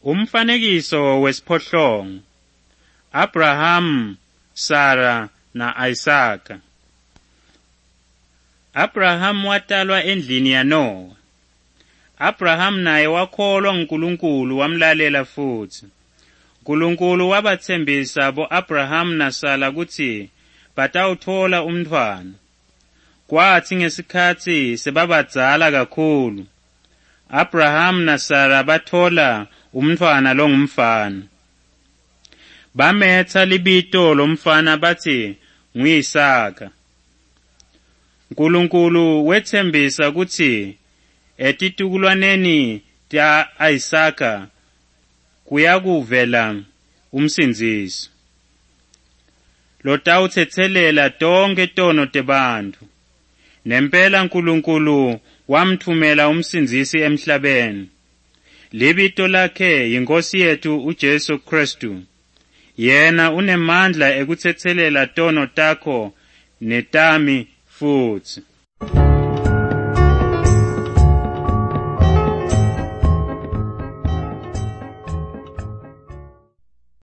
Umfanekiso wesiphohlongo. Abraham, Sara na Isaka. Abraham watalwa endlini yaNoah. Abraham naye wakholwa uNkulunkulu wamlalela futhi. uNkulunkulu wabathembisa bo-Abraham na Sara ukuthi batawuthola umntwana. Kwathi ngesikhathi sebabadala kakhulu, Abraham na Sara bathola umntwana longumfana. Bametha libito lomfana bathi nguIsaka. uNkulunkulu wethembisa ukuthi etitukulwaneni tya Isaka kuyakuvela umsindisi lotawuthethelela tonke tono tebantfu. Nempela uNkulunkulu wamthumela umsindisi emhlabeni. Libito lakhe yiNkosi yethu uJesu Kristu. Yena unemandla ekuthethelela tono takho netami futhi.